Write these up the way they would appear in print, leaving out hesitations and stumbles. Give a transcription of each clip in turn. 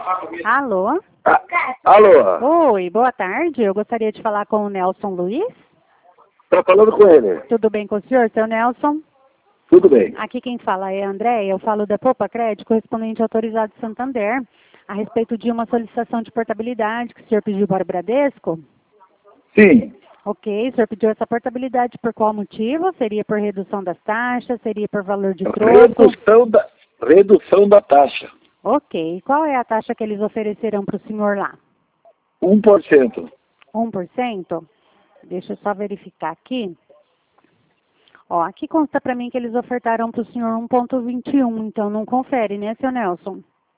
Alô? Alô? Oi, boa tarde. Eu gostaria de falar com o Nelson Luiz. Tá falando com ele? Tudo bem com o senhor, seu Nelson? Tudo bem. Aqui quem fala é a Andréia. Eu falo da Poupa Crédito, correspondente autorizado de Santander, a respeito de uma solicitação de portabilidade que o senhor pediu para o Bradesco. Sim. Ok, o senhor pediu essa portabilidade por qual motivo? Seria por redução das taxas? Seria por valor de troco? Redução da taxa. Ok, e qual é a taxa que eles oferecerão para o senhor lá? 1%. 1%? Deixa eu só verificar aqui. Ó, aqui consta para mim que eles ofertaram para o senhor 1,21, então não confere, né, seu Nelson?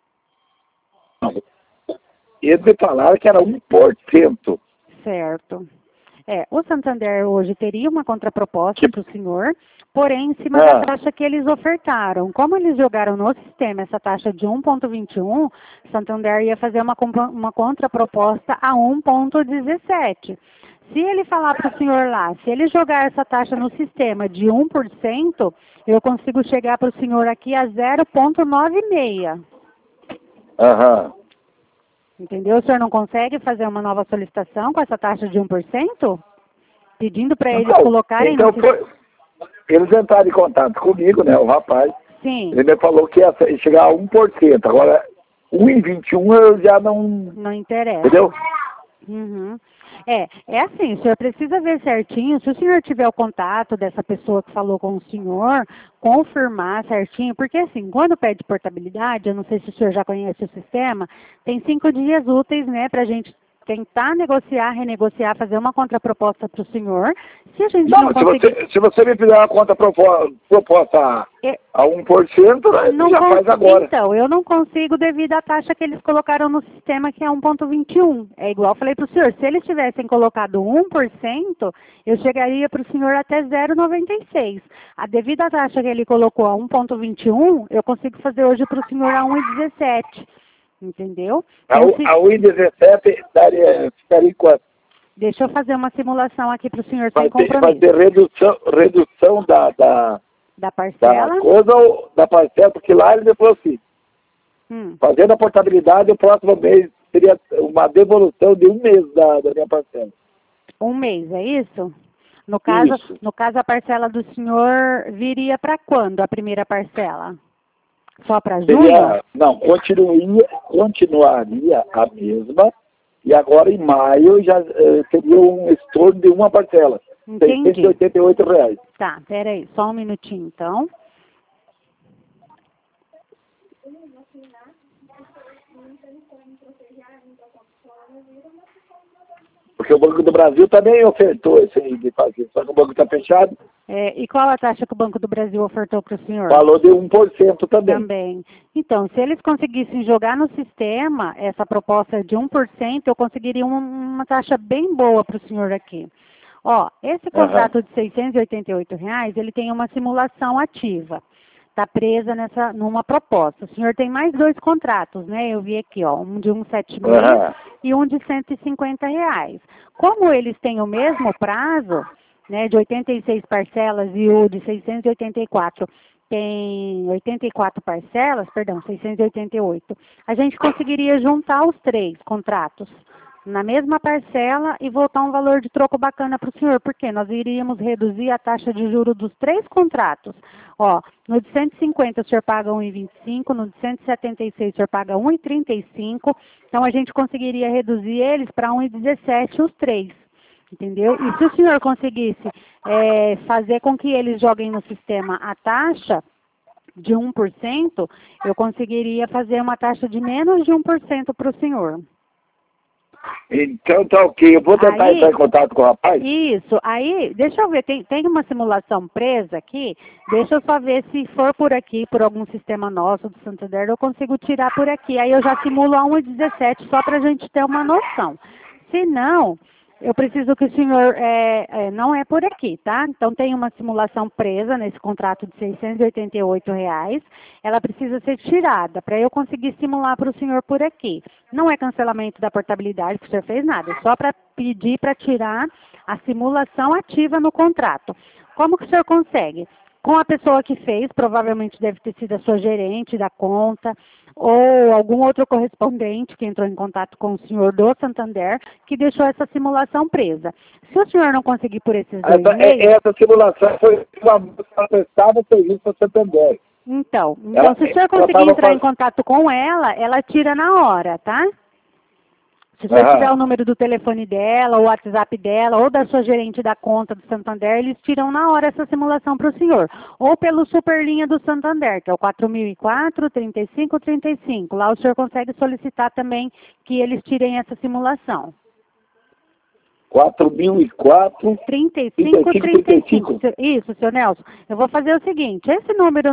Eles me falaram que era 1%. Certo. O Santander hoje teria uma contraproposta para o senhor, porém em cima da taxa que eles ofertaram. Como eles jogaram no sistema essa taxa de 1,21, Santander ia fazer uma contraproposta a 1,17. Se ele falar para o senhor lá, se ele jogar essa taxa no sistema de 1%, eu consigo chegar para o senhor aqui a 0,96. Aham. Entendeu? O senhor não consegue fazer uma nova solicitação com essa taxa de 1%? Pedindo para eles colocarem no sistema. Eles entraram em contato comigo, né, o rapaz. Sim. Ele me falou que ia chegar a 1%. Agora, 1,21 eu já não... Não interessa. Entendeu? Uhum. É assim, o senhor precisa ver certinho, se o senhor tiver o contato dessa pessoa que falou com o senhor, confirmar certinho, porque assim, quando pede portabilidade, eu não sei se o senhor já conhece o sistema, tem 5 dias úteis, né, pra gente tentar negociar, renegociar, fazer uma contraproposta para o senhor. Se a gente não conseguir... Se você me fizer uma proposta a 1%, não já faz agora. Então, eu não consigo devido à taxa que eles colocaram no sistema, que é 1,21. É igual eu falei para o senhor, se eles tivessem colocado 1%, eu chegaria para o senhor até 0,96. A devida taxa que ele colocou a 1,21, eu consigo fazer hoje para o senhor a 1,17. Entendeu? A 1,17 ficaria em quanto? Deixa eu fazer uma simulação aqui para o senhor sem compromisso. Vai ter redução da parcela? Da parcela, porque lá ele falou assim, fazendo a portabilidade, o próximo mês seria uma devolução de 1 mês da minha parcela. 1 mês, é isso? No caso, a parcela do senhor viria para quando, a primeira parcela? Só para junho? Não, continuaria a mesma, e agora em maio já teria um estorno de uma parcela. Entendi. R$688. Tá, peraí, só um minutinho então. Porque o Banco do Brasil também ofertou esse aí de fazer, só que o banco está fechado. E qual a taxa que o Banco do Brasil ofertou para o senhor? Falou de 1% também. Também. Então, se eles conseguissem jogar no sistema essa proposta de 1%, eu conseguiria uma taxa bem boa para o senhor aqui. Ó, esse contrato de R$688, ele tem uma simulação ativa. Está presa numa proposta. O senhor tem mais 2 contratos, né? Eu vi aqui, ó, um de 176 e um de R$150. Como eles têm o mesmo prazo, né, de 86 parcelas e o de 684 tem 84 parcelas, perdão, 688, a gente conseguiria juntar os 3 contratos na mesma parcela e voltar um valor de troco bacana para o senhor, porque nós iríamos reduzir a taxa de juros dos 3 contratos. Ó, no de 150 o senhor paga 1,25, no de 176 o senhor paga 1,35, então a gente conseguiria reduzir eles para 1,17 os 3. Entendeu? E se o senhor conseguisse fazer com que eles joguem no sistema a taxa de 1%, eu conseguiria fazer uma taxa de menos de 1% para o senhor. Então tá ok, eu vou tentar entrar em contato com o rapaz. Isso, aí, deixa eu ver, tem uma simulação presa aqui, deixa eu só ver se for por aqui, por algum sistema nosso do Santander, eu consigo tirar por aqui. Aí eu já simulo a 1,17 só para a gente ter uma noção. Se não, eu preciso que o senhor, não é por aqui, tá? Então tem uma simulação presa nesse contrato de R$688, ela precisa ser tirada para eu conseguir simular para o senhor por aqui. Não é cancelamento da portabilidade que o senhor fez nada, é só para pedir para tirar a simulação ativa no contrato. Como que o senhor consegue? com a pessoa que fez, provavelmente deve ter sido a sua gerente da conta, ou algum outro correspondente que entrou em contato com o senhor do Santander, que deixou essa simulação presa. Se o senhor não conseguir por esses 2 e-mails... Essa simulação foi uma moça que prestava serviço para o Santander. Então, se o senhor conseguir entrar em contato com ela, ela tira na hora, tá? Se o senhor tiver o número do telefone dela, o WhatsApp dela, ou da sua gerente da conta do Santander, eles tiram na hora essa simulação para o senhor. Ou pelo Superlinha do Santander, que é o 4004-3535. Lá o senhor consegue solicitar também que eles tirem essa simulação. 4004 3535. Isso, senhor Nelson. Eu vou fazer o seguinte, esse número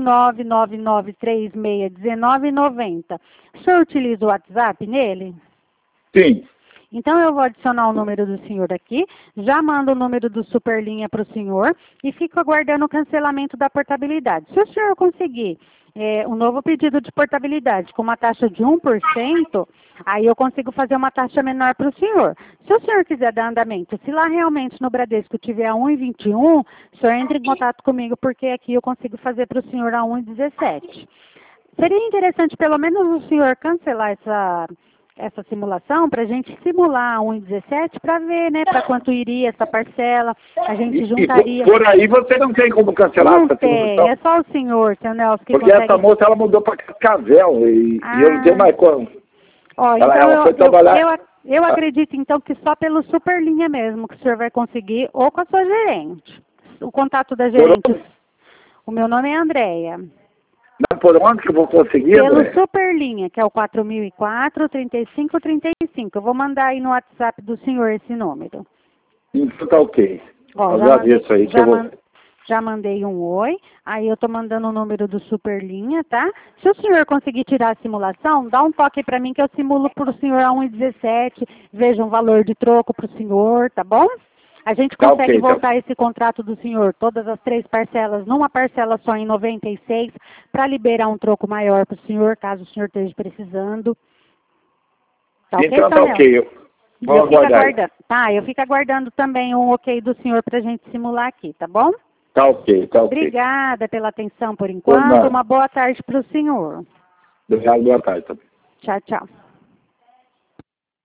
999361990, o senhor utiliza o WhatsApp nele? Sim. Então eu vou adicionar o número do senhor aqui, já mando o número do Superlinha para o senhor e fico aguardando o cancelamento da portabilidade. Se o senhor conseguir um novo pedido de portabilidade com uma taxa de 1%, aí eu consigo fazer uma taxa menor para o senhor. Se o senhor quiser dar andamento, se lá realmente no Bradesco tiver a 1,21, o senhor entra em contato comigo, porque aqui eu consigo fazer para o senhor a 1,17. Seria interessante pelo menos o senhor cancelar essa simulação para a gente simular a 1,17 para ver, né, para quanto iria essa parcela, a gente juntaria... Por aí você não tem como cancelar essa simulação? É só o senhor, seu Nelson, que porque essa moça, ela mudou para Cascavel e eu não tenho mais como. Ó, ela foi trabalhar... eu acredito, então, que só pelo Superlinha mesmo que o senhor vai conseguir, ou com a sua gerente. O contato da gerente... O meu nome é Andréia. Mas por onde que eu vou conseguir, Pelo André? Superlinha, que é o 4004-3535. Eu vou mandar aí no WhatsApp do senhor esse número. Isso tá ok. Ó, agradeço aí que eu vou... Já mandei um oi, aí eu tô mandando o número do Superlinha, tá? Se o senhor conseguir tirar a simulação, dá um toque para mim que eu simulo para o senhor a 1,17, veja um valor de troco para o senhor, tá bom? A gente consegue voltar esse contrato do senhor, todas as 3 parcelas, numa parcela só em 96, para liberar um troco maior para o senhor, caso o senhor esteja precisando. Tá ok, então tá ok. Vamos aguardar. Tá, eu fico aguardando também um ok do senhor para a gente simular aqui, tá bom? Tá ok, tá ok. Obrigada pela atenção por enquanto. Uma boa tarde para o senhor. Obrigado, boa tarde também. Tchau, tchau.